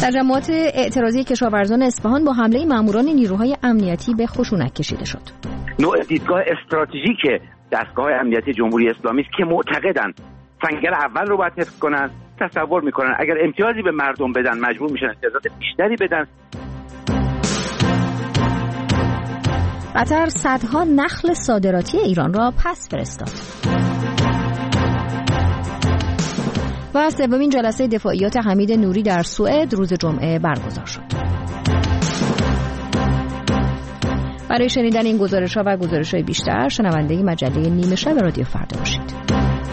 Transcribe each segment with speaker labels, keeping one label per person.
Speaker 1: تجمعات اعتراضی کشاورزان اصفهان با حمله ماموران نیروهای امنیتی به خشونت کشیده شد.
Speaker 2: نوع دیدگاه استراتژیک دستگاه امنیتی جمهوری اسلامی است که معتقدن سنگر اول رو باید حفظ کنن. تصور میکنن اگر امتیازی به مردم بدن مجبور میشن امتیازات بیشتری بدن.
Speaker 1: قطر صدها نخل صادراتی ایران را پس فرستاد. و سومین جلسه دفاعیات حمید نوری در سوئد روز جمعه برگزار شد. برای شنیدن این گزارش‌ها و گزارش‌های بیشتر شنونده مجله نیمه شب رادیو فردا باشید.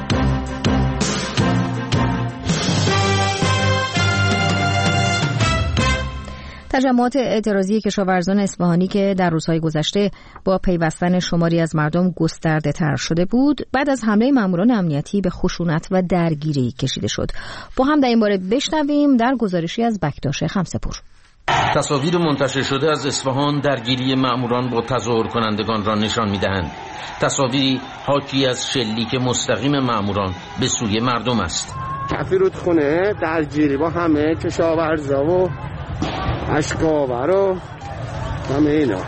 Speaker 1: تجمعات اعتراضی کشاورزان اصفهانی که در روزهای گذشته با پیوستن شماری از مردم گسترده تر شده بود، بعد از حمله ماموران امنیتی به خشونت و درگیری کشیده شد. با هم در این باره بشنویم در گزارشی از بکتاش خمسه‌پور.
Speaker 3: تصاویر منتشر شده از اصفهان درگیری ماموران با تظاهر کنندگان را نشان می‌دهند. تصاویری حاکی از شلیک مستقیم ماموران به سوی مردم است.
Speaker 4: کف رودخونه درگیری با همه کشاورزا و اشکاور و همه اینا.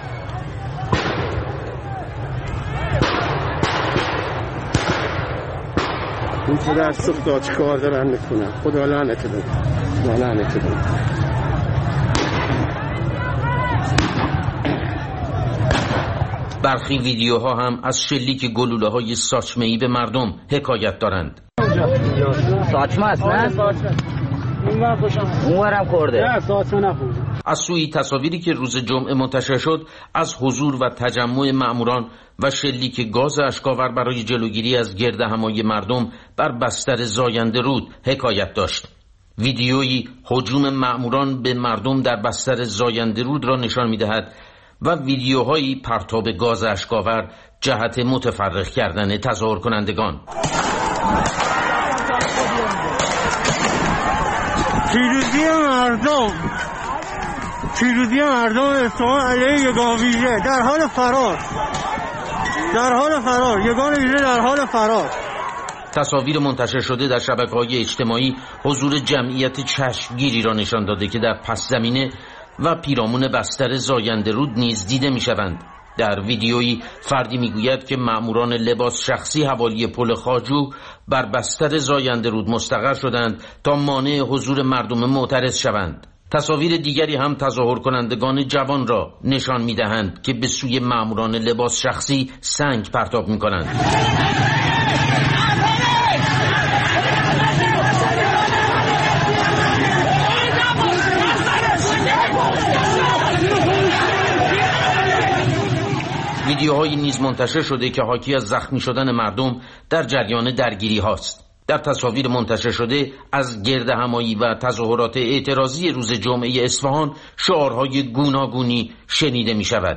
Speaker 4: این خدا از سخت چه کار دارن میکنن. خدا لعنت بده. لعنت بده.
Speaker 3: برخی ویدیوها هم از شلیک گلوله‌های ساچمه‌ای به مردم حکایت دارند.
Speaker 5: ساچمه است نه؟ اونورم خورده.
Speaker 3: از سوی تصاویری که روز جمعه منتشر شد از حضور و تجمع ماموران و شلیک گاز اشکاور برای جلوگیری از گردهمایی مردم بر بستر زاینده رود حکایت داشت. ویدیویی هجوم ماموران به مردم در بستر زاینده رود را نشان می‌دهد و ویدیوهایی پرتاب گاز اشکاور جهت متفرق کردن تظاهر کنندگان.
Speaker 4: پیروزی مردم اصفهان علیه یگان ویژه در حال فرار یگان ویژه در حال فرار.
Speaker 3: تصاویر منتشر شده در شبکه‌های اجتماعی حضور جمعیت چشمگیری را نشان داده که در پس زمینه و پیرامون بستر زاینده رود نیز دیده می‌شوند. در ویدیویی فردی میگوید که ماموران لباس شخصی حوالی پل خواجو بر بستر زاینده رود مستقر شدند تا مانع حضور مردم معترض شوند. تصاویر دیگری هم تظاهر کنندگان جوان را نشان می‌دهند که به سوی ماموران لباس شخصی سنگ پرتاب می‌کنند. ویدیوهایی نیز منتشر شده که حاکی از زخمی شدن مردم در جریان درگیری هاست. در تصاویر منتشر شده از گردهمایی و تظاهرات اعتراضی روز جمعه اصفهان شعارهای گوناگونی شنیده می شود.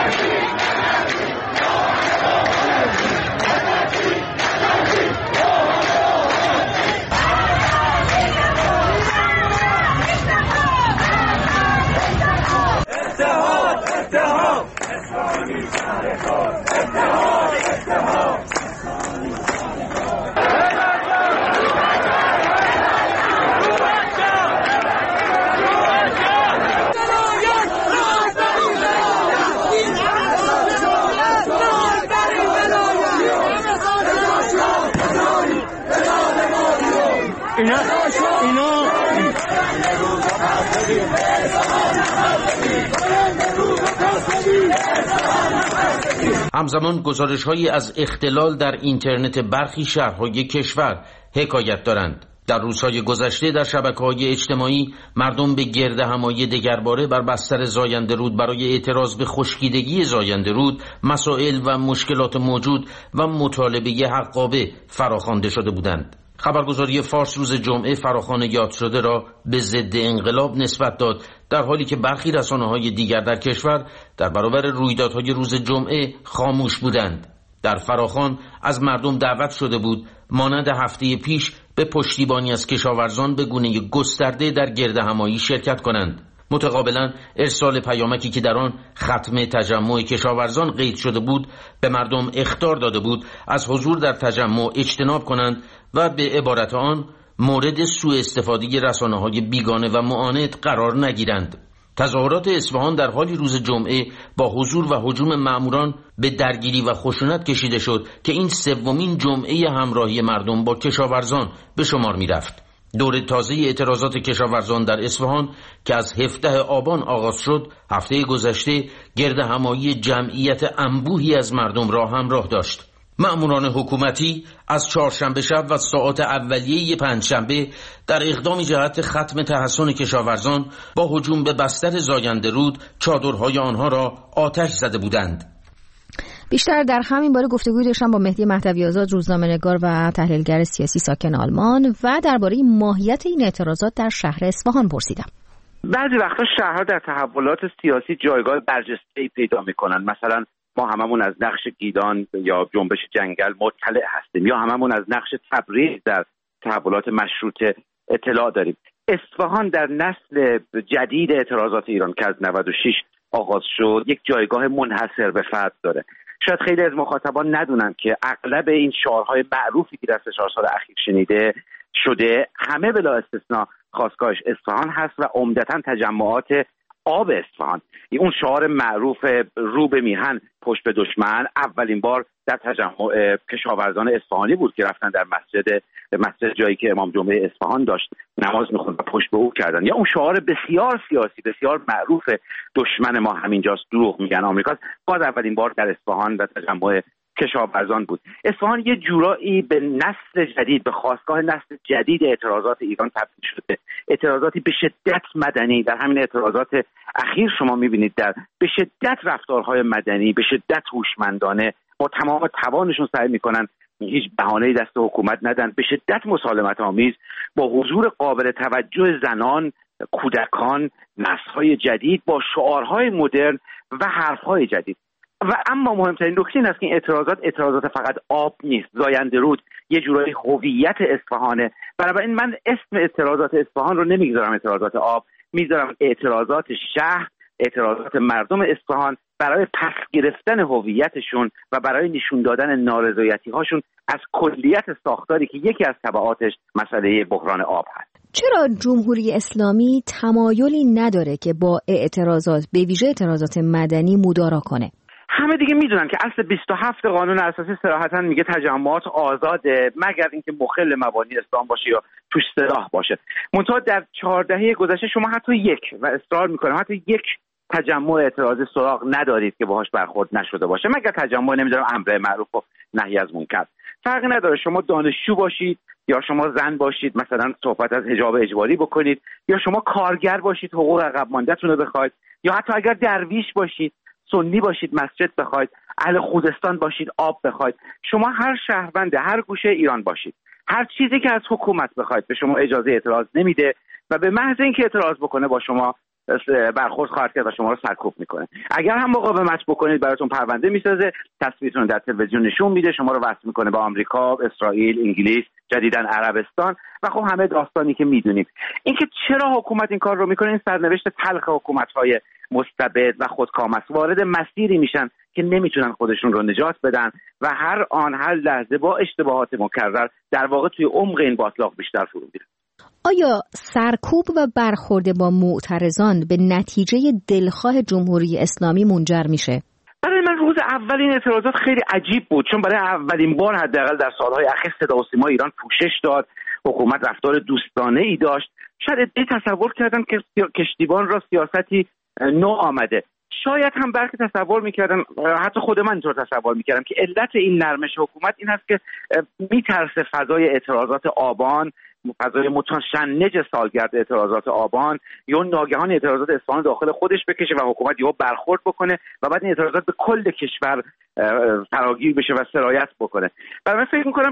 Speaker 3: همزمان گزارش‌هایی از اختلال در اینترنت برخی شهرهای کشور حکایت دارند. در روزهای گذشته در شبکه‌های اجتماعی مردم به گردهمایی دگرباره بر بستر زاینده رود برای اعتراض به خشکیدگی زاینده رود، مسائل و مشکلات موجود و مطالبه حقابه فراخوانده شده بودند. خبرگزاری فارس روز جمعه فراخوان یاد شده را به ضد انقلاب نسبت داد، در حالی که برخی رسانه‌های دیگر در کشور در برابر رویدادهای روز جمعه خاموش بودند. در فراخوان از مردم دعوت شده بود مانند هفته پیش به پشتیبانی از کشاورزان به گونه گسترده در گردهمایی شرکت کنند. متقابلا ارسال پیامکی که در آن ختم تجمع کشاورزان قید شده بود به مردم اخطار داده بود از حضور در تجمع اجتناب کنند و به عبارت آن مورد سوء استفاده رسانه‌های بیگانه و معاند قرار نگیرند. تظاهرات اصفهان در حالی روز جمعه با حضور و هجوم مأموران به درگیری و خشونت کشیده شد که این سومین جمعه همراهی مردم با کشاورزان به شمار می‌رفت. دوره تازه اعتراضات کشاورزان در اصفهان که از 17 آبان آغاز شد، هفته گذشته گرد همایی جمعیت انبوهی از مردم را همراه داشت. مأموران حکومتی از چهارشنبه شب و ساعات اولیه پنجشنبه در اقدامی جهت ختم تحصن کشاورزان با هجوم به بستر زاینده رود چادرهای آنها را آتش زده بودند.
Speaker 1: بیشتر در همین باره گفتگوی داشتم با مهدی مهدوی آزاد، روزنامه‌نگار و تحلیلگر سیاسی ساکن آلمان، و درباره ماهیت این اعتراضات در شهر اصفهان پرسیدم.
Speaker 2: بعضی وقتا شهرها در تحولات سیاسی جایگاه برجسته‌ای پیدا می‌کنن. مثلا ما هممون از نقش گیلان یا جنبش جنگل مطلع هستیم، یا هممون از نقش تبریز در تحولات مشروطه اطلاع داریم. اصفهان در نسل جدید اعتراضات ایران که از 96 آغاز شد یک جایگاه منحصر به فرد داره. شاید خیلی از مخاطبان ندونن که اغلب این شعارهای معروفی که در 4 سال اخیر شنیده شده همه بلا استثنا خاستگاهش اصفهان هست و عمدتاً تجمعات آب اصفهان. اون شعار معروف رو به میهن پشت به دشمن اولین بار در تجمع کشاورزان اصفهانی بود که رفتن در مسجد جایی که امام جمعه اصفهان داشت نماز می‌خوند و پشت به او کردن. یا اون شعار بسیار سیاسی بسیار معروف دشمن ما همینجاست دروغ میگن آمریکاست، باز اولین بار در اصفهان در تجمع کشاورزان بود. اصفهان یه جورایی به نسل جدید، به خاستگاه نسل جدید اعتراضات ایران تبدیل شده. اعتراضاتی به شدت مدنی. در همین اعتراضات اخیر شما می‌بینید در به شدت رفتارهای مدنی، به شدت هوشمندانه با تمام توانشون سعی می‌کنن هیچ بهانه‌ای دست حکومت ندن، به شدت مسالمت آمیز با حضور قابل توجه زنان، کودکان، نسل‌های جدید با شعارهای مدرن و حرف‌های جدید. و اما مهمترین نکته این است که این اعتراضات فقط آب نیست. زاینده رود یه جورایی هویت اصفهانه. بنابراین من اسم اعتراضات اصفهان رو نمیگذارم اعتراضات آب، میذارم اعتراضات شهر، اعتراضات مردم اصفهان برای پس گرفتن هویتشون و برای نشون دادن نارضایتی هاشون از کلیت ساختاری که یکی از تبعاتش مسئله بحران آب هست.
Speaker 1: چرا جمهوری اسلامی تمایلی نداره که با اعتراضات، به ویژه اعتراضات مدنی، مدارا کنه؟
Speaker 2: همه دیگه میدونن که اصل 27 قانون اساسی صراحتاً میگه تجمعات آزاده مگر اینکه مخل مبانی اسلام باشه یا توش سلاح باشه. منتها در 4 دهه گذشته شما حتی یک، و اصرار میکنم حتی یک تجمع اعتراضی سراغ ندارید که باهاش برخورد نشده باشه، مگر تجمع نمیدونم امر معروف و نهی از منکر. فرقی نداره شما دانشجو باشید یا شما زن باشید مثلا صحبت از حجاب اجباری بکنید، یا شما کارگر باشید حقوق عقب مانده‌تون رو بخواید، یا حتی اگر درویش باشید، سنی باشید مسجد بخواید، اهل خوزستان باشید آب بخواید، شما هر شهروند هر گوشه ایران باشید، هر چیزی که از حکومت بخواید به شما اجازه اعتراض نمیده و به محض اینکه اعتراض بکنه با شما برخورد خواهد کرد و شما رو سرکوب میکنه. اگر هم مقاومت بکنید براتون پرونده میسازه، تصویرتون در تلویزیون نشون میده، شما رو وصل میکنه به آمریکا، اسرائیل، انگلیس، جدیداً عربستان و خب همه داستانی که میدونیم. اینکه چرا حکومت این کار رو میکنه این سرنوشت تلخ حکومت‌های مستبد و خودکام است. وارد مسیری میشن که نمیتونن خودشون رو نجات بدن و هر آن هر لحظه با اشتباهات مکرر در واقع توی عمق این باطلاق بیشتر فرو میرن.
Speaker 1: آیا سرکوب و برخورد با معترضان به نتیجه دلخواه جمهوری اسلامی منجر میشه؟
Speaker 2: برای من روز اول این اعتراضات خیلی عجیب بود، چون برای اولین بار حداقل در سالهای اخیر صدا و سیما ایران پوشش داد، حکومت رفتار دوستانه ای داشت. شاید عده‌ای تصور کردن که کشتیبان را سیاستی نو آمده. شاید هم برخی تصور میکردن، حتی خود من اینطور تصور میکردم که علت این نرمش حکومت این هست که میترسه فضای اعتراضات آبان، فضای متشنج سالگرد اعتراضات آبان یا ناگهان اعتراضات اصفهان داخل خودش بکشه و حکومت یهو برخورد بکنه و بعد این اعتراضات به کل کشور فراگیر بشه و سرایت بکنه. برای من فکر میکنم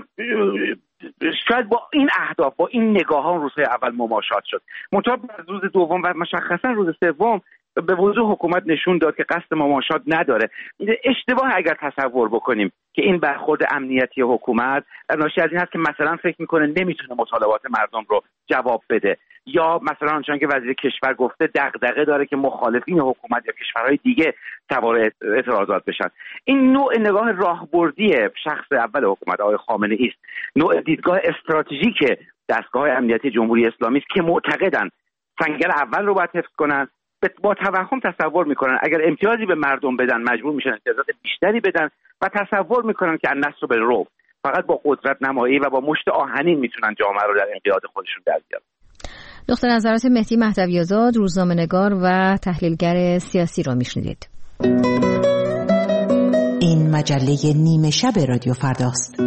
Speaker 2: شاید با این اهداف، با این نگاهان روزهای اول مماشات شد. منتها روز دوم و مشخصا روز سوم به وضوح حکومت نشون داد که قصد مماشات نداره. اشتباه اگر تصور بکنیم که این برخورد امنیتی حکومت ناشی از این هست که مثلا فکر میکنه نمیتونه مطالبات مردم رو جواب بده، یا مثلا آنچنان که وزیر کشور گفته دغدغه داره که مخالفین حکومت یا کشورهای دیگه سوار اعتراضات بشن. این نوع نگاه راهبردی شخص اول حکومت آقای خامنه‌ای است، نوع دیدگاه استراتژیک دستگاه امنیتی جمهوری اسلامی است که معتقدن سنگر اول رو باید حفظ کنن، با توهم تصور میکنن اگر امتیازی به مردم بدن مجبور میشن امتیازات بیشتری بدن و تصور میکنن که النصر بالرعب، فقط با قدرت نمایی و با مشت آهنین میتونن جامعه رو در انقیاد خودشون در بیارن.
Speaker 1: دکتر نظرات مهدی مهدوی‌آزاد، روزنامه‌نگار و تحلیلگر سیاسی رو میشنیدید.
Speaker 6: این مجله نیمه شب رادیو فرداست.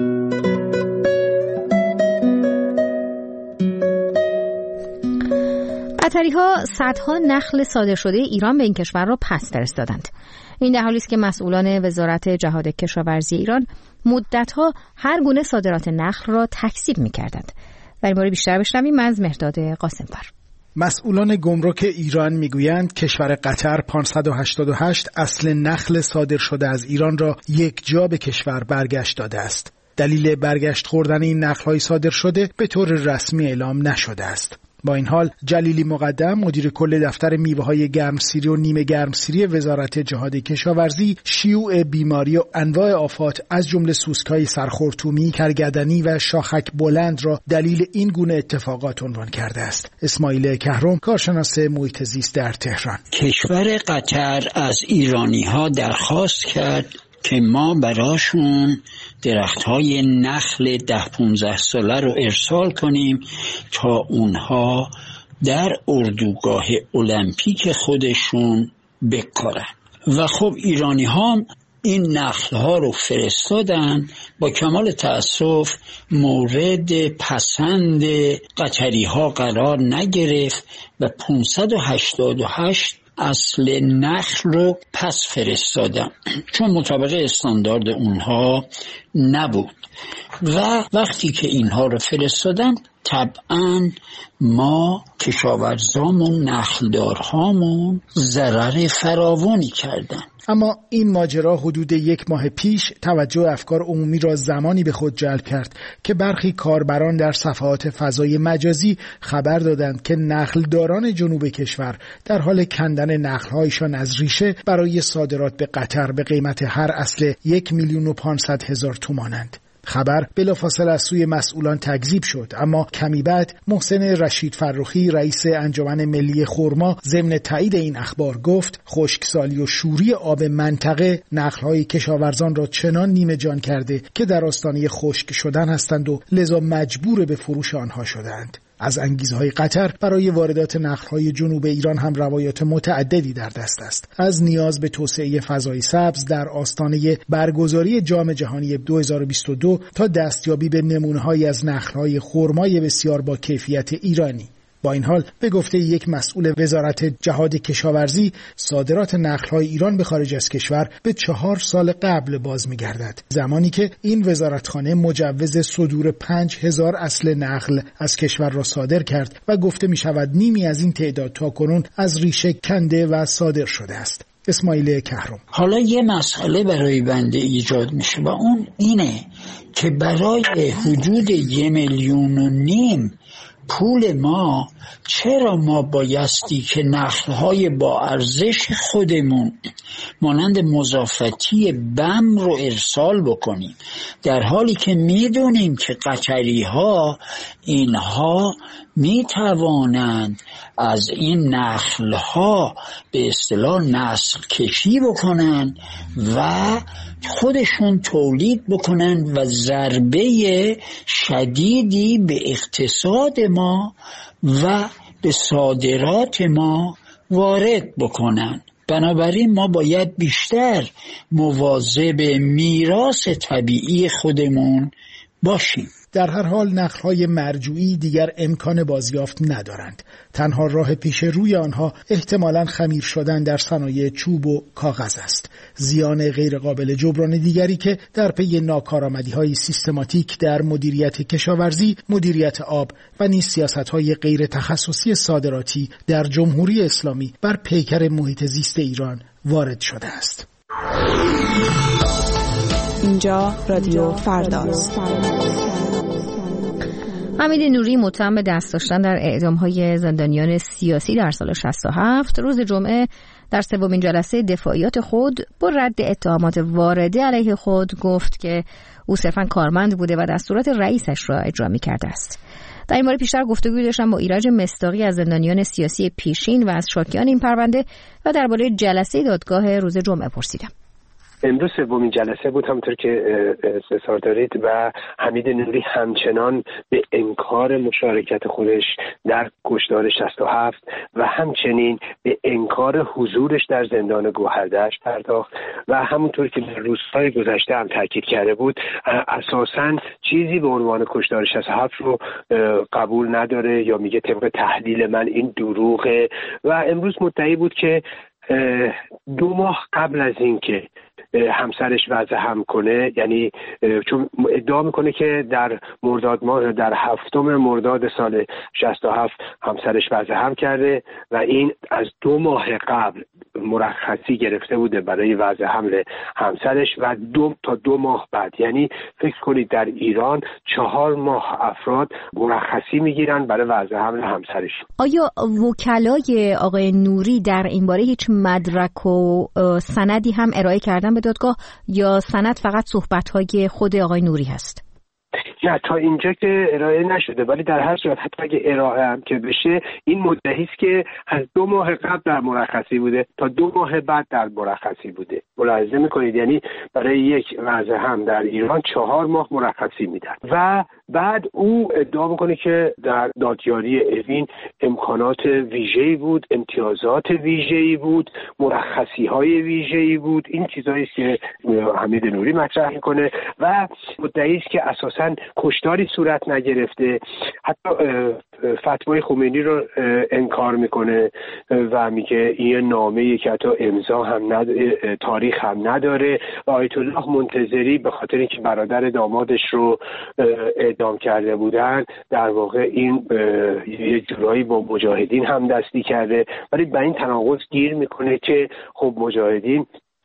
Speaker 1: قطری‌ها صدها نخل صادر شده ایران به این کشور را پس فرستادند. این در حالی است که مسئولان وزارت جهاد کشاورزی ایران مدت‌ها هر گونه صادرات نخل را تکذیب می‌کردند. در این باره بیشتر بشنویم از مهرداد قاسم‌فر.
Speaker 7: مسئولان گمرک ایران میگویند کشور قطر 588 اصل نخل صادر شده از ایران را یک جا به کشور برگشت داده است. دلیل برگشت خوردن این نخل‌های صادر شده به طور رسمی اعلام نشده است. با این حال جلیلی مقدم مدیر کل دفتر میوه‌های گرمسیری و نیمه گرمسیری وزارت جهاد کشاورزی شیوع بیماری و انواع آفات از جمله سوسک‌های سرخورتومی، کرگدنی و شاخک بلند را دلیل این گونه اتفاقات عنوان کرده است. اسماعیل کهرم، کارشناس محیط زیست در تهران:
Speaker 8: کشور قطر از ایرانی‌ها درخواست کرد که ما براشون درخت‌های نخل 10-15 ساله رو ارسال کنیم تا اونها در اردوگاه المپیک خودشون بکارن. و خب ایرانی‌ها این نخل‌ها رو فرستادن، با کمال تأسف مورد پسند قطری‌ها قرار نگرفت و 588 اصل نخل رو پس فرستادن چون مطابق استاندارد اونها نبود. و وقتی که اینها رو فرستادن طبعا ما کشاورزامون، نخلدارهامون ضرر فراوانی کردن.
Speaker 7: اما این ماجرا حدود 1 ماه پیش توجه افکار عمومی را زمانی به خود جلب کرد که برخی کاربران در صفحات فضای مجازی خبر دادند که نخلداران جنوب کشور در حال کندن نخل‌هایشان از ریشه برای صادرات به قطر به قیمت هر اصل 1,500,000 تومانند. خبر بلافاصله از سوی مسئولان تکذیب شد، اما کمی بعد محسن رشید فرخی رئیس انجمن ملی خرما ضمن تایید این اخبار گفت خشکسالی و شوری آب منطقه نخل‌های کشاورزان را چنان نیمه جان کرده که در آستانه خشک شدن هستند و لذا مجبور به فروش آنها شدند. از انگیزهای قطر برای واردات نخل‌های جنوب ایران هم روایات متعددی در دست است. از نیاز به توسعه فضای سبز در آستانه برگزاری جام جهانی 2022 تا دستیابی به نمونه‌هایی از نخل‌های خرمای بسیار با کیفیت ایرانی. با این حال به گفته یک مسئول وزارت جهاد کشاورزی صادرات نخل‌های ایران به خارج از کشور به 4 سال قبل باز می‌گردد، زمانی که این وزارتخانه مجوز صدور 5000 اصل نخل از کشور را صادر کرد و گفته می‌شود نیمی از این تعداد تاکنون از ریشه کنده و صادر شده است. اسماعیل کهرم:
Speaker 8: حالا یه مسئله برای بنده ایجاد میشه و اون اینه که برای حدود 1,5 میلیون پول ما چرا ما بایستی که نخل‌های با ارزش خودمون مانند مضافتی بم رو ارسال بکنیم، در حالی که میدونیم که قطری‌ها اینها میتوانند از این نخل‌ها به اصطلاح نسل کشی بکنن و خودشون تولید بکنن و ضربه شدیدی به اقتصاد ما و به صادرات ما وارد بکنن. بنابراین ما باید بیشتر مواظب میراث طبیعی خودمون باشیم.
Speaker 7: در هر حال نخل‌های مرجوعی دیگر امکان بازیافت ندارند. تنها راه پیش روی آنها احتمالاً خمیر شدن در صنایع چوب و کاغذ است. زیان غیرقابل جبران دیگری که در پی ناکارآمدی‌های سیستماتیک در مدیریت کشاورزی، مدیریت آب و نیز سیاست‌های غیر تخصصی صادراتی در جمهوری اسلامی بر پیکر محیط زیست ایران وارد شده است.
Speaker 9: اینجا رادیو فرداست.
Speaker 1: حمید نوری متهم به دست داشتن در اعدام‌های زندانیان سیاسی در سال 67 روز جمعه در سومین جلسه دفاعیات خود با رد اتهامات وارده علیه خود گفت که او صرفاً کارمند بوده و دستورات رئیسش را اجرا می‌کرده است. در این باره بیشتر گفتگو داشتم با ایرج مصداقی از زندانیان سیاسی پیشین و از شاکیان این پرونده و درباره جلسه دادگاه روز جمعه پرسیدم.
Speaker 10: امروز سومین جلسه بود همونطور که استفسار دارید و حمید نوری همچنان به انکار مشارکت خودش در کشتار 67 و همچنین به انکار حضورش در زندان گوهردشت پرداخت و همونطور که در روزهای گذشته هم تاکید کرده بود اساساً چیزی به عنوان کشتار 67 رو قبول نداره یا میگه طبق تحلیل من این دروغه و امروز مدعی بود که 2 ماه قبل از این که همسرش وضع هم کنه، یعنی چون ادعا میکنه که در مرداد ماه در 7 مرداد سال 67 همسرش وضع هم کرده و این از 2 ماه قبل مرخصی گرفته بوده برای وضع حمل همسرش و 2 ماه بعد، یعنی فکر کنید در ایران 4 ماه افراد مرخصی میگیرن برای وضع حمل همسرش.
Speaker 1: آیا وکلای آقای نوری در این باره هیچ مدرک و سندی هم ارائه کردن به دادگاه یا سند فقط صحبت‌های خود آقای نوری هست؟
Speaker 10: نه، تا اینجا که ارائه نشده، ولی در هر صورت حتی اگه ارائه هم که بشه این مدعی است که از 2 ماه قبل در مرخصی بوده تا 2 ماه بعد در مرخصی بوده. ملاحظه میکنید یعنی برای یک وضع هم در ایران 4 ماه مرخصی میدن و بعد او ادعا میکنه که در دادیاری اوین امکانات ویژه‌ای بود، امتیازات ویژه‌ای بود، مرخصی‌های ویژه‌ای بود. این چیزایی است که حمید نوری مطرح میکنه و مدعی است که اساساً کشتاری صورت نگرفته. حتی فتوای خمینی رو انکار میکنه و میگه این نامه‌ای که حتی امضا هم نداره، تاریخ هم نداره. آیت الله منتظری به خاطر اینکه برادر دامادش رو اعدام کرده بودن در واقع این یه جورایی با مجاهدین هم دستی کرده، ولی به این تناقض گیر میکنه که خب مجاهدین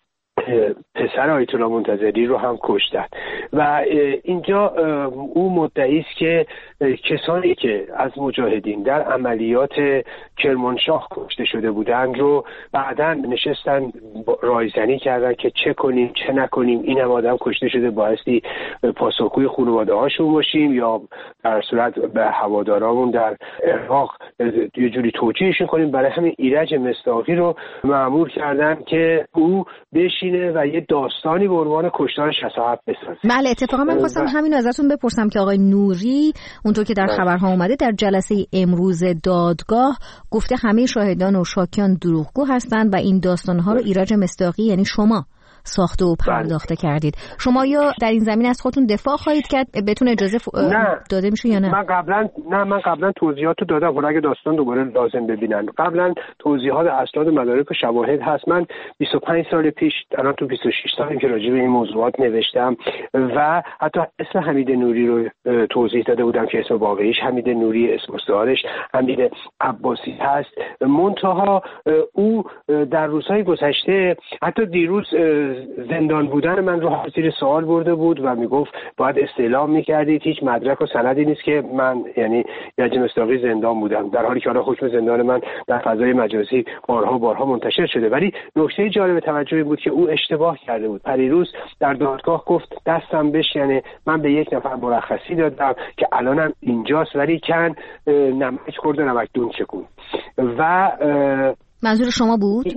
Speaker 10: پسر آیت الله منتظری رو هم کشتن و اینجا او مدعی است که کسانی که از مجاهدین در عملیات کرمانشاه کشته شده بودند رو بعداً نشستن رایزنی کردن که چه کنیم چه نکنیم، این هم آدم کشته شده بایستی پاسخگوی خانواده هاشون باشیم یا در صورت به هوادارامون در عراق یه جوری توجیهشون کنیم. برای همین ایرج مصداقی رو مأمور کردن که او بشینه و یه داستانی به عنوان کشتار 67 بسازه.
Speaker 1: بله، اتفاقا من خواستم همین ازتون بپرسم که آقای نوری اونطور که در خبرها اومده در جلسه امروز دادگاه گفته همه شاهدان و شاکیان دروغگو هستند و این داستانها رو ایرج مصداقی یعنی شما ساخته و پرداخته کردید. شما یا در این زمین از خودتون دفاع خواهید کرد بهتون اجازه داده میشه یا نه؟
Speaker 10: من قبلا توضیحات رو دادم، ولی اگه داستان دوباره لازم ببینن قبلا توضیحات اسناد و مدارک و شواهد هست. من 25 سال پیش الان تو 26 سالی که راجع به این موضوعات نوشتم و حتی اسم حمید نوری رو توضیح داده بودم که اسم واقعیش حمید نوری، اسم مستعارش حمید عباسی هست. منتها او در روزهای گذشته حتی دیروز زندان بودن من رو زیر سوال برده بود و میگفت باید استعلام میکردید، هیچ مدرک و سندی نیست که من یعنی ایرج مصداقی زندان بودم، در حالی که حالا حکم زندان من در فضای مجازی بارها منتشر شده. ولی نکته جالب توجهی بود که او اشتباه کرده بود. پریروز در دادگاه گفت دستم بشکنه، من به یک نفر مرخصی دادم که الانم اینجاست ولی کن نمک خورد و نمکدون چکون و
Speaker 1: منظور شما بود؟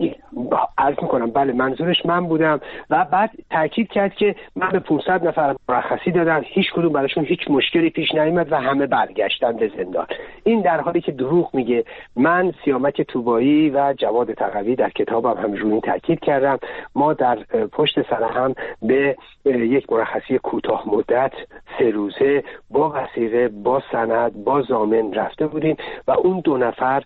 Speaker 10: عرض میکنم بله منظورش من بودم و بعد تاکید کرد که من به 500 نفر مرخصی دادم، هیچ کدوم براشون هیچ مشکلی پیش نیامد و همه برگشتن به زندان. این در حالی که دروغ میگه. من سیامک طوبایی و جواد تقوی در کتابم هم روی این تاکید کردم. ما در پشت سر هم به یک مرخصی کوتاه مدت 3 روزه با وثیقه، با سند، با ضامن رفته بودیم و اون 2 نفر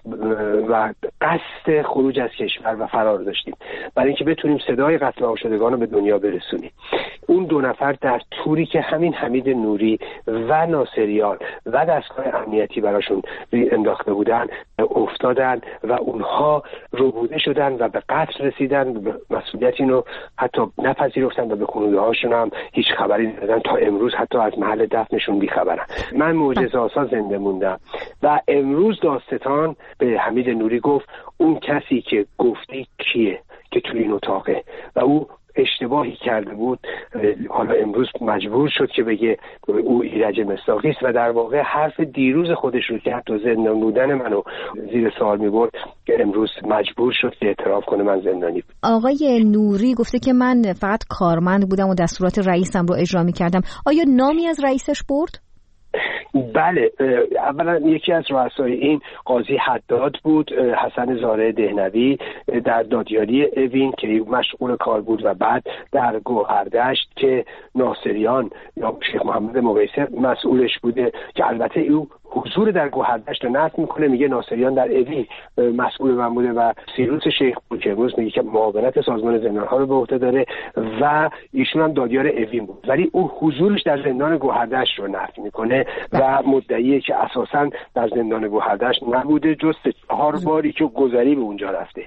Speaker 10: و قصد خروج از کشور و فرار داشتیم برای اینکه بتونیم صدای قتل عام شدگان رو به دنیا برسونیم. اون 2 نفر در توری که همین حمید نوری و ناصریان و دستگاه امنیتی براشون انداخته بودن افتادن و اونها ربوده شدن و به قتل رسیدن. به مسئولیت اینو حتی نپذیرفتن و به خانواده هاشون هم هیچ خبری ندادن. تا امروز حتی از محل دفنشون بیخبرن. من معجزه‌آسا زنده موندم و امروز داستان به حمید نوری گفت اون کسی که گفتی کیه که توی این اتاقه و او اشتباهی کرده بود. حالا امروز مجبور شد که بگه او ایرج مصداقی است و در واقع حرف دیروز خودش رو که حتی زندان بودن منو زیر سوال می‌برد که امروز مجبور شد که اعتراف کنه من زندانی بود.
Speaker 1: آقای نوری گفته که من فقط کارمند بودم و دستورات رئیسم رو اجرا می‌کردم. آیا نامی از رئیسش برد؟
Speaker 10: بله، اولا یکی از رؤسای این قاضی حداد بود، حسن زاره دهنوی در دادیاری اوین که مشغول کار بود و بعد در گوهردشت که ناصریان یا شیخ محمد مقیسر مسئولش بوده که البته او حضور در گوهردشت رو نفی میکنه، میگه ناصریان در اوین مسئول من بوده و سیروس شیخ بود که امروز میگه که معاونت سازمان زندانها رو به عهده داره و ایشون هم دادیار اوین بود، ولی او حضورش در زندان گوهردشت رو نفی میکنه و مدعیه که اساساً در زندان گوهردشت نبوده جز 4 باری که گذری به اونجا رفته.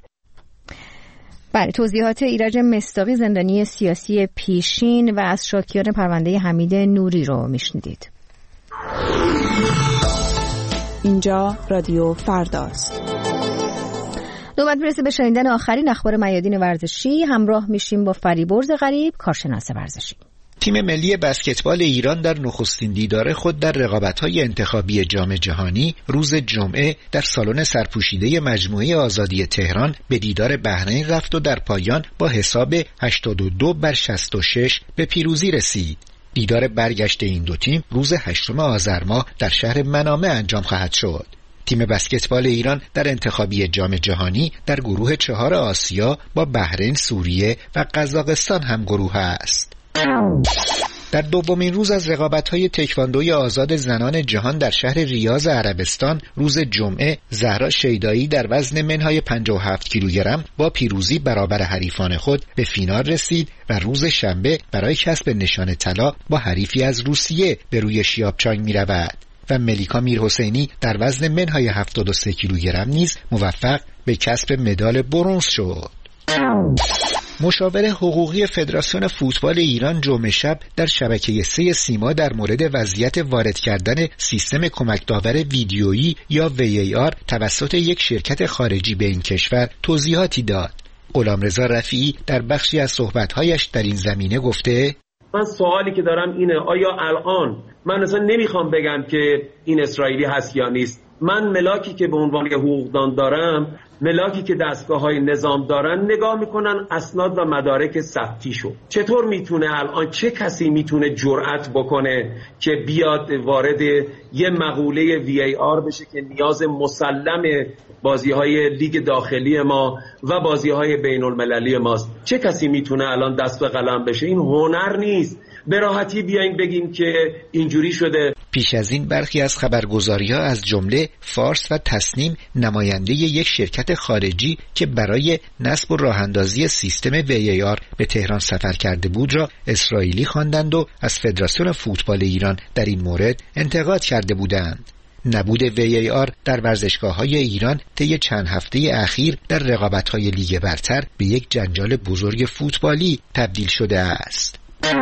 Speaker 1: بله، توضیحات ایرج مصداقی زندانی سیاسی پیشین و از شاکیان پرونده حمید نوری رو میشنیدید.
Speaker 9: اینجا رادیو فرداست.
Speaker 1: نوبت میرسه به شنیدن آخرین اخبار میادین ورزشی. همراه میشیم با فریبرز غریب، کارشناس ورزشی.
Speaker 11: تیم ملی بسکتبال ایران در نخستین دیدار خود در رقابت‌های انتخابی جام جهانی روز جمعه در سالن سرپوشیده مجموعه آزادی تهران به دیدار بحرین رفت و در پایان با حساب 82-66 به پیروزی رسید. دیدار برگشت این دو تیم روز 8 آذر ماه در شهر منامه انجام خواهد شد. تیم بسکتبال ایران در انتخابی جام جهانی در گروه 4 آسیا با بحرین، سوریه و قزاقستان هم گروه است. در دومین روز از رقابت‌های تکواندوی آزاد زنان جهان در شهر ریاض عربستان روز جمعه زهرا شیدایی در وزن منهای 57 کیلوگرم با پیروزی برابر حریفان خود به فینال رسید و روز شنبه برای کسب نشان طلا با حریفی از روسیه به روی شیابچانگ می‌رود و ملیکا میرحسینی در وزن منهای 73 کیلوگرم نیز موفق به کسب مدال برنز شد. مشاور حقوقی فدراسیون فوتبال ایران جمعه شب در شبکه 3 سیما در مورد وضعیت وارد کردن سیستم کمک داور ویدیویی یا VAR توسط یک شرکت خارجی به این کشور توضیحاتی داد. غلامرضا رفیعی در بخشی از صحبت‌هایش در این زمینه گفته:
Speaker 12: من سوالی که دارم اینه، آیا الان من اصلا نمیخوام بگم که این اسرائیلی هست یا نیست. من ملاکی که به عنوان حقوقدان دارم، ملاکی که دستگاه‌های نظام دارن، نگاه میکنن اسناد و مدارک ثبتیشو. چطور میتونه الان چه کسی میتونه جرأت بکنه که بیاد وارد یه مقوله VAR بشه که نیاز مسلم بازی‌های لیگ داخلی ما و بازی‌های بین‌المللی ماست؟ چه کسی میتونه الان دست به قلم بشه؟ این هنر نیست. به راحتی بیاین بگیم که اینجوری شده.
Speaker 11: پیش از این برخی از خبرگزاری‌ها از جمله فارس و تسنیم نماینده یک شرکت خارجی که برای نصب و راه‌اندازی سیستم VAR به تهران سفر کرده بود را اسرائیلی خواندند و از فدراسیون فوتبال ایران در این مورد انتقاد کرده بودند. نبود VAR در ورزشگاه‌های ایران طی چند هفته اخیر در رقابت‌های لیگ برتر به یک جنجال بزرگ فوتبالی تبدیل شده است.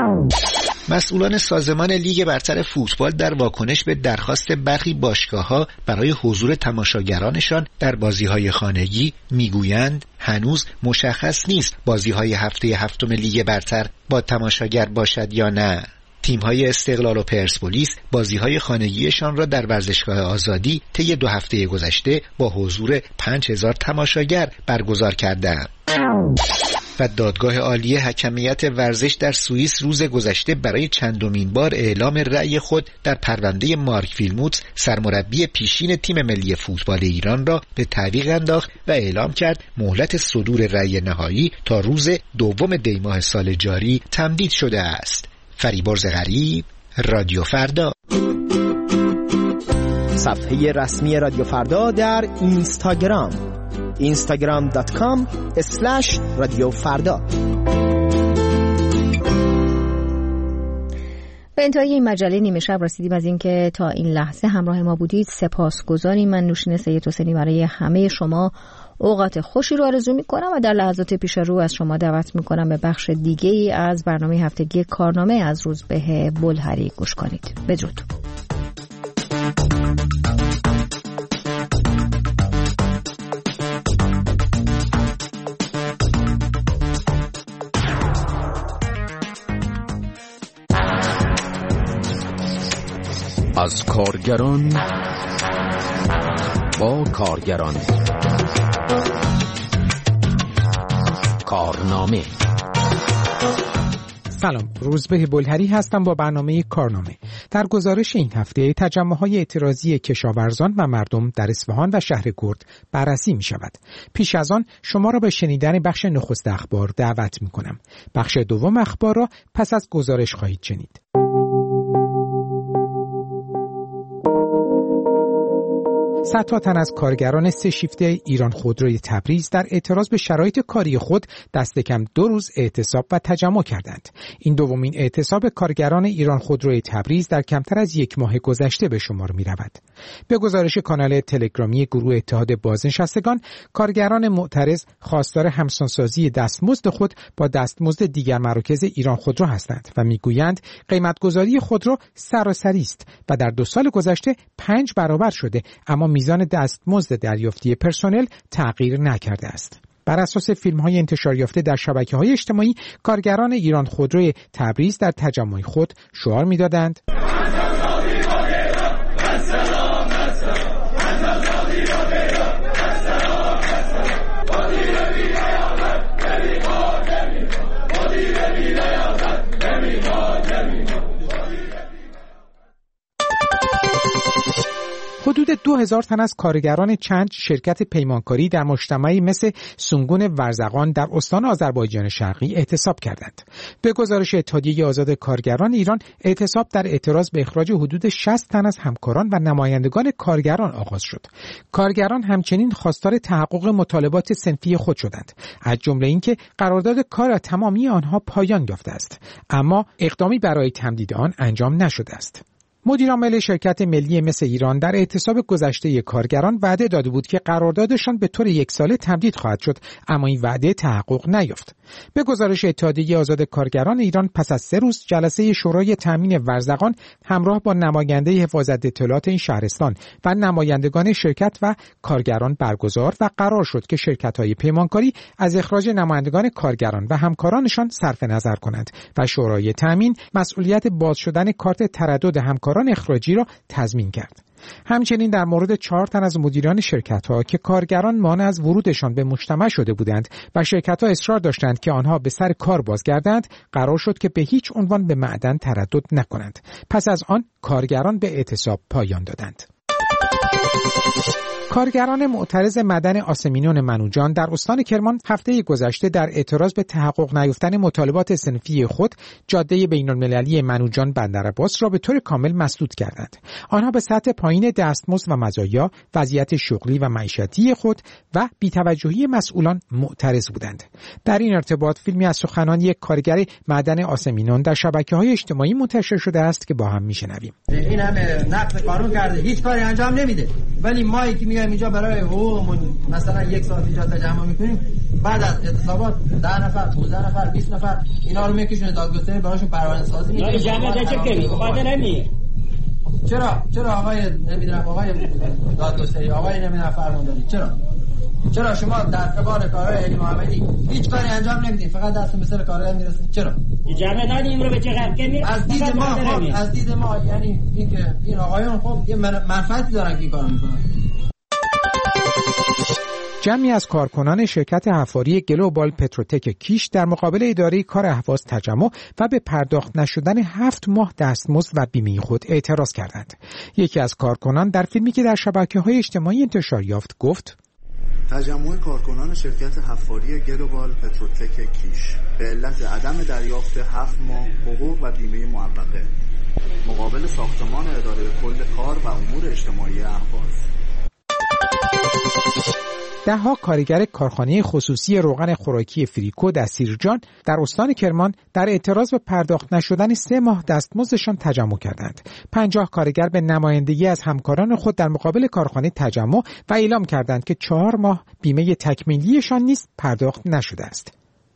Speaker 11: مسئولان سازمان لیگ برتر فوتبال در واکنش به درخواست برخی باشگاه‌ها برای حضور تماشاگرانشان در بازی‌های خانگی میگویند هنوز مشخص نیست بازی‌های هفته هفتم لیگ برتر با تماشاگر باشد یا نه. تیم‌های استقلال و پرسپولیس بازی‌های خانگیشان را در ورزشگاه آزادی طی 2 هفته گذشته با حضور 5000 تماشاگر برگزار کردند. و دادگاه عالی حکمیت ورزش در سوئیس روز گذشته برای چندمین بار اعلام رأی خود در پرونده مارک ویلموتس سرمربی پیشین تیم ملی فوتبال ایران را به تعویق انداخت و اعلام کرد مهلت صدور رأی نهایی تا روز 2 دی ماه سال جاری تمدید شده است. فریبرز غریب، رادیو فردا.
Speaker 13: صفحه رسمی رادیو فردا در اینستاگرام instagram.com/رادیو فردا.
Speaker 1: به انتهای این مجله نیمه شب رسیدیم. از اینکه تا این لحظه همراه ما بودید سپاسگزاریم. من نوشین سید حسینی برای همه شما اوقات خوشی رو آرزو می‌کنم و در لحظات پیش رو از شما دعوت می‌کنم به بخش دیگه‌ای از برنامه هفتگی کارنامه از روزبه بلهری گوش کنید. بدرود.
Speaker 14: از کارگران با کارگران. کارنامه.
Speaker 15: سلام، روزبه بلهری هستم با برنامه کارنامه. در گزارش این هفته تجمع‌های اعتراضی کشاورزان و مردم در اصفهان و شهر کرد بررسی می شود. پیش از آن شما را به شنیدن بخش نخست اخبار دعوت می کنم. بخش دوم اخبار را پس از گزارش خواهید شنید. صدها تن از کارگران 3 شیفته ایران خودروی تبریز در اعتراض به شرایط کاری خود دست کم 2 روز اعتصاب و تجمع کردند. این دومین اعتصاب کارگران ایران خودروی تبریز در کمتر از 1 ماه گذشته به شمار می رود. به گزارش کانال تلگرامی گروه اتحاد بازنشستگان، کارگران معترض خواستار همسانسازی دستمزد خود با دستمزد دیگر مراکز ایران خودرو هستند و میگویند قیمتگذاری خودرو سراسری است و در 2 سال گذشته 5 برابر شده، اما میزان دستمزد دریافتی پرسنل تغییر نکرده است. بر اساس فیلم‌های انتشار یافته در شبکه‌های اجتماعی، کارگران ایران خودروی تبریز در تجمع خود شعار می‌دادند: حدود 2000 تن از کارگران چند شرکت پیمانکاری در مجتمعی مثل سونگون ورزقان در استان آذربایجان شرقی اعتصاب کردند. به گزارش اتحادیه آزاد کارگران ایران، اعتصاب در اعتراض به اخراج حدود 60 تن از همکاران و نمایندگان کارگران آغاز شد. کارگران همچنین خواستار تحقق مطالبات صنفی خود شدند، از جمله اینکه قرارداد کار تمامی آنها پایان یافته است، اما اقدامی برای تمدید آن انجام نشده است. مدیر عامل شرکت ملی مس ایران در اعتصاب گذشته کارگران وعده داده بود که قراردادشان به طور 1 ساله تمدید خواهد شد، اما این وعده تحقق نیافت. به گزارش اتحادیه آزاد کارگران ایران، پس از 3 روز جلسه شورای تامین ورزقان همراه با نماینده حفاظت اطلاعات این شهرستان و نمایندگان شرکت و کارگران برگزار و قرار شد که شرکت‌های پیمانکاری از اخراج نمایندگان کارگران و همکارانشان صرف نظر کنند و شورای تامین مسئولیت باز شدن کارت تردد همکاران اخراجی را تضمین کرد. همچنین در مورد 4 تن از مدیران شرکت‌ها که کارگران مانع از ورودشان به مجتمع شده بودند و شرکت‌ها اصرار داشتند که آنها به سر کار بازگردند، قرار شد که به هیچ عنوان به معدن تردد نکنند. پس از آن کارگران به اعتصاب پایان دادند. کارگران معترض معدن آسمینون منوجان در استان کرمان هفته گذشته در اعتراض به تحقق نیافتن مطالبات صنفی خود جاده بین‌المللی منوجان بندرعباس را به طور کامل مسدود کردند. آنها به سطح پایین دستمزد و مزایا، وضعیت شغلی و معیشتی خود و بی‌توجهی مسئولان معترض بودند. در این ارتباط فیلمی از سخنان یک کارگر معدن آسمینون در شبکه‌های اجتماعی منتشر شده است که با هم میشنویم.
Speaker 16: این همه نقض قانون کرده، هیچ کاری انجام نمیده، ولی ما که میایم اینجا برای حقوقمون مثلا 1 ساعت اینجا تجمع میکنیم، بعد از اعتصابات 10 نفر 15 نفر 20 نفر اینا رو میکشونه دادگستری براشون پروانه سازی میکنه.
Speaker 5: جمع چه کردی؟ خاطر نمی
Speaker 16: چرا آقای نمیدونم آقای دادگستری، آقای نمیدونم فرمانداری، چرا شما در قبال کارهای علی محمدی هیچ کاری انجام نمیدین، فقط دست مثل کارگر میرسید؟ چرا
Speaker 5: جمعیت این رو به چه خرکه
Speaker 16: از دید ما یعنی این آقایان خب یه منفعتی دارن که کار میکنن.
Speaker 15: جمعی از کارکنان شرکت حفاری گلوبال پتروتک کیش در مقابل اداره کار اهواز تجمع و به پرداخت نشدن 7 ماه دستمزد و بیمه خود اعتراض کردند. یکی از کارکنان در فیلمی که در شبکه‌های اجتماعی انتشار یافت گفت:
Speaker 17: تجمع کارکنان شرکت حفاری گلوبال پتروتک کیش به علت عدم دریافت 7 ماه حقوق و بیمه معوقه مقابل ساختمان اداره کل کار و امور اجتماعی اهواز.
Speaker 15: ده‌ها کارگر کارخانه خصوصی روغن خوراکی فریکو در سیرجان در استان کرمان در اعتراض به پرداخت نشدن 3 ماه دستمزدشان تجمع کردند. 50 کارگر به نمایندگی از همکاران خود در مقابل کارخانه تجمع و اعلام کردند که 4 ماه بیمه تکمیلیشان نیز پرداخت نشده است.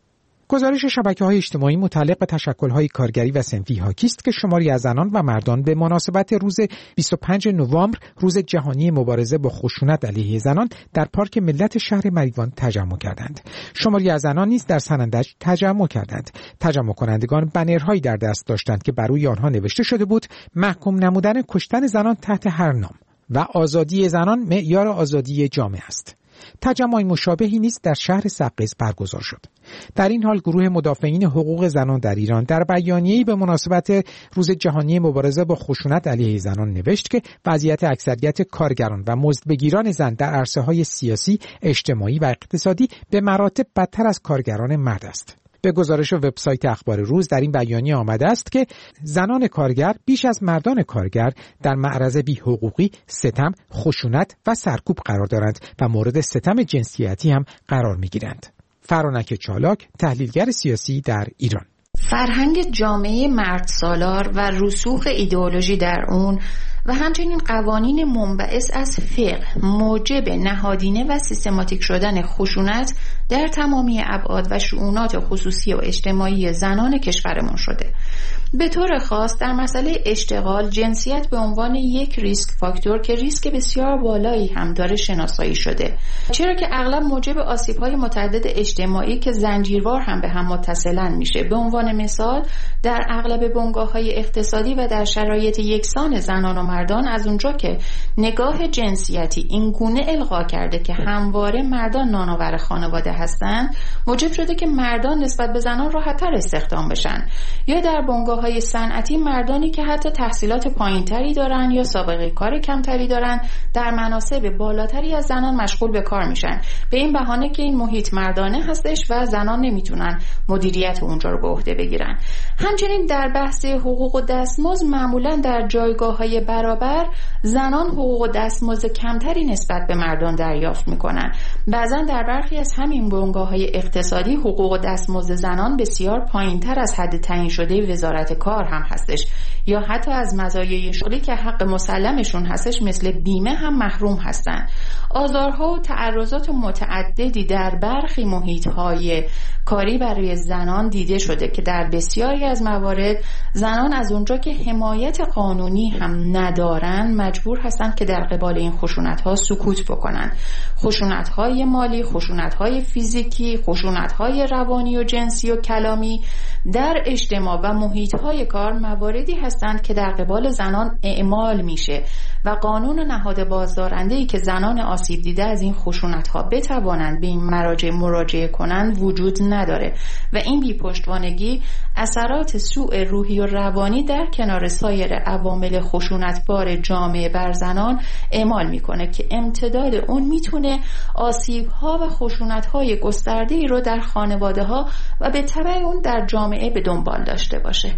Speaker 15: گزارش شبکه‌های اجتماعی متعلق به تشکل‌های کارگری و صنفی حاکی است که شماری از زنان و مردان به مناسبت روز 25 نوامبر روز جهانی مبارزه با خشونت علیه زنان در پارک ملت شهر مریوان تجمع کردند. شماری از زنان نیز در سنندج تجمع کردند. تجمع کنندگان بنرهایی در دست داشتند که بر روی آنها نوشته شده بود: محکوم نمودن کشتن زنان تحت هر نام و آزادی زنان معیار آزادی جامعه است. تجمع مشابهی نیز در شهر سقز برگزار شد. در این حال گروه مدافعین حقوق زنان در ایران در بیانیه‌ای به مناسبت روز جهانی مبارزه با خشونت علیه زنان نوشت که وضعیت اکثریت کارگران و مزدبگیران زن در عرصه‌های سیاسی، اجتماعی و اقتصادی به مراتب بدتر از کارگران مرد است. به گزارش وبسایت اخبار روز در این بیانیه آمده است که زنان کارگر بیش از مردان کارگر در معرض بی‌حقوقی، ستم، خشونت و سرکوب قرار دارند و مورد ستم جنسیتی هم قرار می‌گیرند. فرانک چالاک، تحلیلگر سیاسی در ایران:
Speaker 18: فرهنگ جامعه مرد سالار و رسوخ ایدئولوژی در اون و همچنین قوانین منبعث از فقه موجب نهادینه و سیستماتیک شدن خشونت در تمامی ابعاد و شؤونات خصوصی و اجتماعی زنان کشورمان شده. به طور خاص در مسئله اشتغال جنسیت به عنوان یک ریسک فاکتور که ریسک بسیار بالایی هم داره شناسایی شده، چرا که اغلب موجب آسیب‌های متعدد اجتماعی که زنجیروار هم به هم متصلاً میشه. به عنوان مثال در اغلب بنگاه‌های اقتصادی و در شرایط یکسان زنان و مردان از اونجا که نگاه جنسیتی این گونه الغا کرده که همواره مردان نانآور خانواده هستند، موجب شده که مردان نسبت به زنان راحت‌تر استخدام بشن، یا در بنگاه‌های صنعتی مردانی که حتی تحصیلات پایین‌تری دارن یا سابقه کار کمتری دارن در مناصب بالاتری از زنان مشغول به کار میشن، به این بهانه که این محیط مردانه هستش و زنان نمیتونن مدیریت اونجا رو به عهده بگیرن. همچنین در بحث حقوق و دستمزد معمولا در جایگاه‌های برابر زنان حقوق و دستمزد کمتری نسبت به مردان دریافت میکنن. بعضا در برخی از همین بنگاه‌های اقتصادی حقوق و دستمزد زنان بسیار پایین‌تر از حد تعیین شده وزارت کار هم هستش، یا حتی از مزایای شغلی که حق مسلمشون هستش مثل بیمه هم محروم هستن. آزارها و تعرضات متعددی در برخی محیط‌های کاری برای زنان دیده شده که در بسیاری از موارد زنان از اونجا که حمایت قانونی هم ندارن مجبور هستن که در قبال این خشونت‌ها سکوت بکنن. خشونت‌های مالی، خشونت‌های فیزیکی، خشونت‌های روانی و جنسی و کلامی در اجتماع و محیط‌های کار مواردی هستند که در قبال زنان اعمال میشه و قانون و نهاد بازدارنده‌ای که زنان آسیب دیده از این خشونت‌ها بتوانند به این مراجع مراجعه کنند وجود نداره و این بی‌پشتوانگی اثرات سوء روحی و روانی در کنار سایر عوامل خشونتبار جامعه بر زنان اعمال میکنه که امتداد اون میتونه آسیب‌ها و خشونت‌های گسترده‌ای رو در خانواده‌ها و به تبع اون در جامعه به دنبال داشته باشه.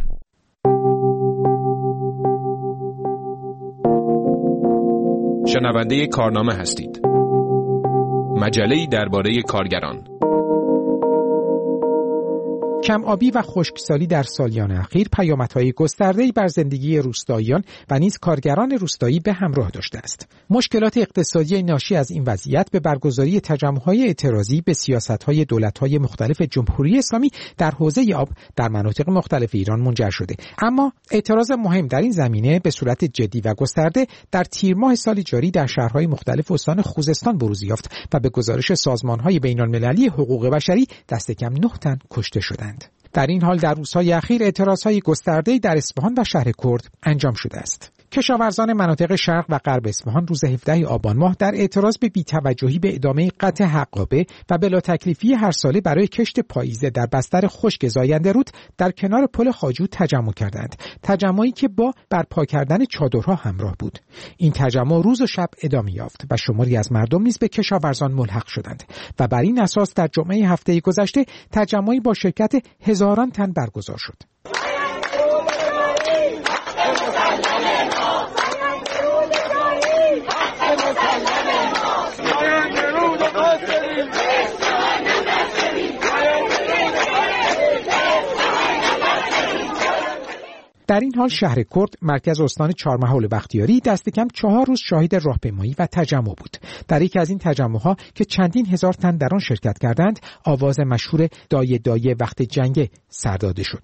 Speaker 14: شنونده کارنامه هستید. مجله‌ای درباره کارگران.
Speaker 15: کم آبی و خشکسالی در سالیان اخیر پیامدهای گسترده‌ای بر زندگی روستاییان و نیز کارگران روستایی به همراه داشته است. مشکلات اقتصادی ناشی از این وضعیت به برگزاری تجمع‌های اعتراضی به سیاست‌های دولت‌های مختلف جمهوری اسلامی در حوزه آب در مناطق مختلف ایران منجر شده. اما اعتراض مهم در این زمینه به صورت جدی و گسترده در تیر ماه سال جاری در شهرهای مختلف استان خوزستان بروز یافت و به گزارش سازمان‌های بین‌المللی حقوق بشری دست کم 9 تن کشته شدند. در این حال در روزهای اخیر اعتراضهای گسترده‌ای در اصفهان و شهر کرد انجام شده است. کشاورزان مناطق شرق و غرب اصفهان روز 17 آبان ماه در اعتراض به بی‌توجهی به ادامه قطع حقابه و بلا تکلیفی هر ساله برای کشت پاییزه در بستر خشک زاینده رود در کنار پل خواجو تجمع کردند. تجمعی که با برپا کردن چادرها همراه بود. این تجمع روز و شب ادامه یافت و شماری از مردم نیز به کشاورزان ملحق شدند و بر این اساس در جمعه هفته گذشته تجمعی با شرکت هزاران تن برگزار شد. در این حال شهر کرد مرکز استان چهارمحال بختیاری دست کم 4 روز شاهد راهپیمایی و تجمع بود. در یکی از این تجمع‌ها که چندین هزار تن در آن شرکت کردند، آواز مشهور دایه دایه وقت جنگ سر داده شد.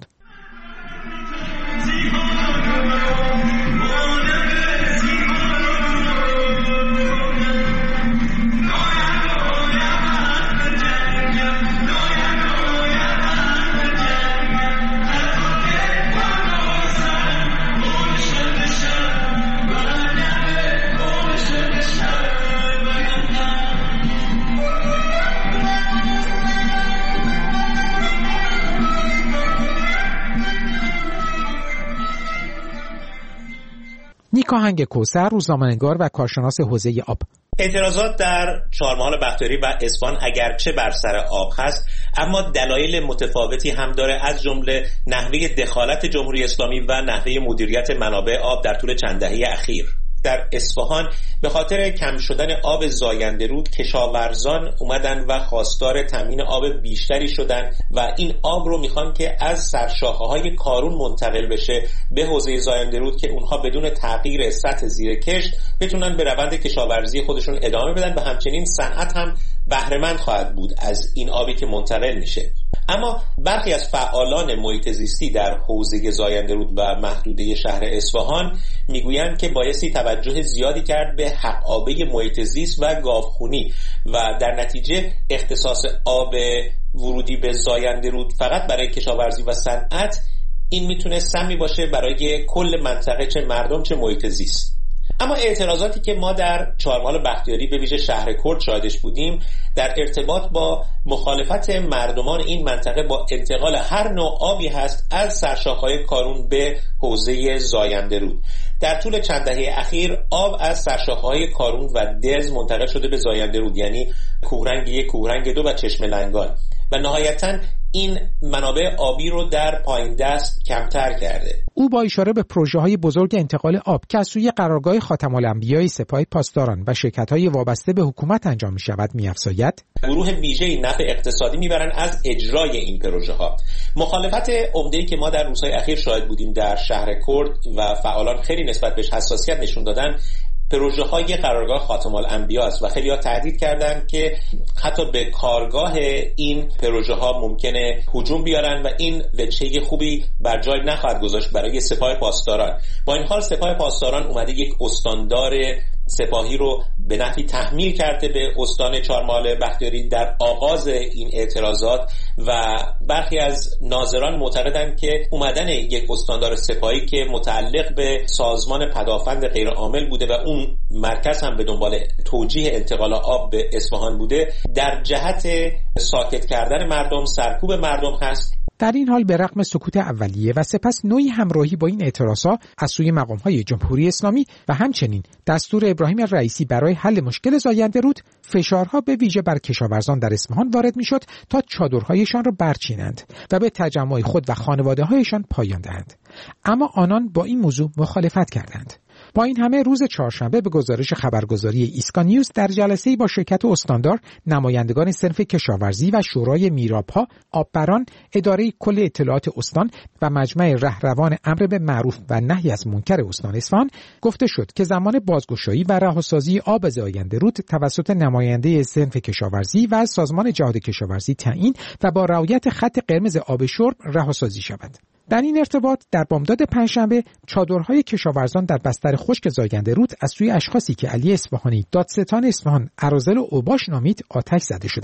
Speaker 15: نیکا هنگ کوثر، روزنامه‌نگار و کارشناس حوزه آب.
Speaker 19: اعتراضات در چهارمحال بختیاری و اصفهان اگرچه بر سر آب هست، اما دلایل متفاوتی هم داره، از جمله نحوه دخالت جمهوری اسلامی و نحوه مدیریت منابع آب در طول چند دهه اخیر. در اصفهان به خاطر کم شدن آب زاینده رود کشاورزان اومدن و خواستار تامین آب بیشتری شدن و این آب رو میخوان که از سرشاخه‌های کارون منتقل بشه به حوزه زاینده رود که اونها بدون تغییر سطح زیر کشت بتونن به روند کشاورزی خودشون ادامه بدن و همچنین صنعت هم بهره‌مند خواهد بود از این آبی که منتقل میشه. اما برخی از فعالان محیط زیستی در حوزه زاینده رود و محدوده شهر اصفهان میگویند که بایستی توجه زیادی کرد به حقابه محیط زیست و گاوخونی و در نتیجه اختصاص آب ورودی به زاینده رود فقط برای کشاورزی و صنعت این میتونه سمی باشه برای کل منطقه، چه مردم چه محیط زیست. اما اعتراضاتی که ما در چهارمحال بختیاری به ویژه شهر کرد شاهدش بودیم در ارتباط با مخالفت مردمان این منطقه با انتقال هر نوع آبی هست از سرشاخه‌های کارون به حوزه زاینده رود. در طول چند دهه اخیر آب از سرشاخه‌های کارون و دز منتقل شده به زاینده رود، یعنی کوهرنگ 1، کوهرنگ 2 و چشمه لنگان، و نهایتاً این منابع آبی رو در پایین دست کمتر کرده.
Speaker 15: او با اشاره به پروژه‌های بزرگ انتقال آب که از سوی قرارگاه خاتم الانبیاء سپاه پاسداران و شرکت‌های وابسته به حکومت انجام می‌شود می‌افزاید
Speaker 19: گروه ویژه‌ای نفع اقتصادی می‌برند از اجرای این پروژه‌ها. مخالفت عمده‌ای که ما در روزهای اخیر شاهد بودیم در شهر کرد و فعالان خیلی نسبت بهش حساسیت نشون دادن پروژه‌های قرارگاه خاتم الانبیاء است و خیلی‌ها تهدید کردند که حتی به کارگاه این پروژه‌ها ممکنه هجوم بیارن و این وجهه خوبی بر جای نخواهد گذاشت برای سپاه پاسداران. با این حال سپاه پاسداران اومده یک استاندار سپاهی رو به نحوی تحمیل کرده به استان چهارمحال بختیاری در آغاز این اعتراضات و برخی از ناظران معتقدند که اومدن یک استاندار سپاهی که متعلق به سازمان پدافند غیرعامل بوده و اون مرکز هم به دنبال توجیه انتقال آب به اصفهان بوده در جهت ساکت کردن مردم، سرکوب مردم هست.
Speaker 15: در این حال به رغم سکوت اولیه و سپس نوعی همراهی با این اعتراضات از سوی مقام‌های جمهوری اسلامی و همچنین دستور ابراهیم رئیسی برای حل مشکل زاینده رود، فشارها به ویژه بر کشاورزان در اصفهان وارد میشد تا چادرهایشان را برچینند و به تجمع خود و خانواده‌هایشان پایان دهند. اما آنان با این موضوع مخالفت کردند. با این همه روز چهارشنبه به گزارش خبرگزاری ایسکا نیوز در جلسه‌ای با شرکت استاندار، نمایندگان صنف کشاورزی و شورای میراب‌ها، آببران، اداره کل اطلاعات استان و مجمع رهروان امر به معروف و نهی از منکر استان اصفهان گفته شد که زمان بازگشایی و رهاسازی آب زاینده رود توسط نماینده صنف کشاورزی و سازمان جهاد کشاورزی تعیین و با رعایت خط قرمز آب شرب رهاسازی شود. در این ارتباط در بامداد پنجشنبه چادرهای کشاورزان در بستر خشک زاینده رود از سوی اشخاصی که علی اصفهانی، دادستان اصفهان، اراذل و اوباش نامید آتش زده شدند.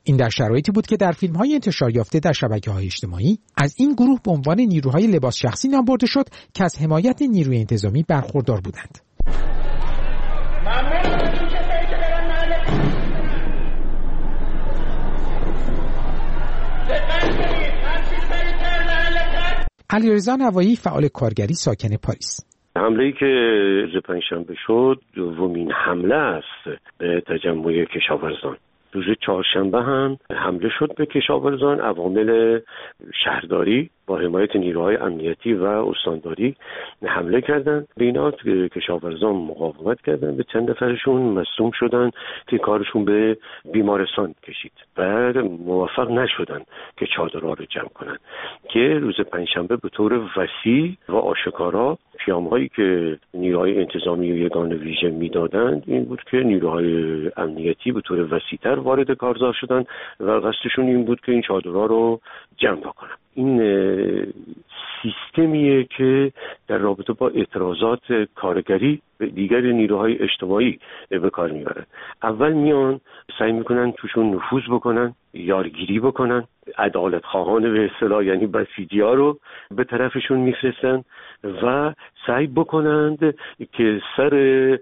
Speaker 15: این در شرایطی بود که در فیلم‌های انتشار یافته در شبکه‌های اجتماعی از این گروه به عنوان نیروهای لباس شخصی نام برده شد که از حمایت نیروی انتظامی برخوردار بودند. علیرضا نوایی فعال کارگری ساکن پاریس:
Speaker 20: حمله‌ای که روز پنجشنبه شد دومین حمله است به تجمع کشاورزان. روز چهارشنبه هم حمله شد به کشاورزان. عوامل شهرداری با حمایت نیروهای امنیتی و استانداری حمله کردند به اینا. کشاورزان مقاومت کردند، به چند نفرشون مصدوم شدن که کارشون به بیمارستان کشید و موفق نشدن که چادرها رو جمع کنن. که روز پنجشنبه به طور وسیع و آشکارا پیام‌هایی که نیروهای انتظامی و یگان ویژه میدادند این بود که نیروهای امنیتی به طور وسیع‌تر وارد کارزار شدن و قصدشون این بود که این چادرها رو جمع کنن. این سیستمیه که در رابطه با اعتراضات کارگری به دیگر نیروهای اجتماعی به کار میبرن. اول میان سعی میکنن توشون نفوذ بکنن، یارگیری بکنن، عدالت خواهان به اصطلاح یعنی بسیجی‌ها رو به طرفشون میفرستن و سعی بکنند که سر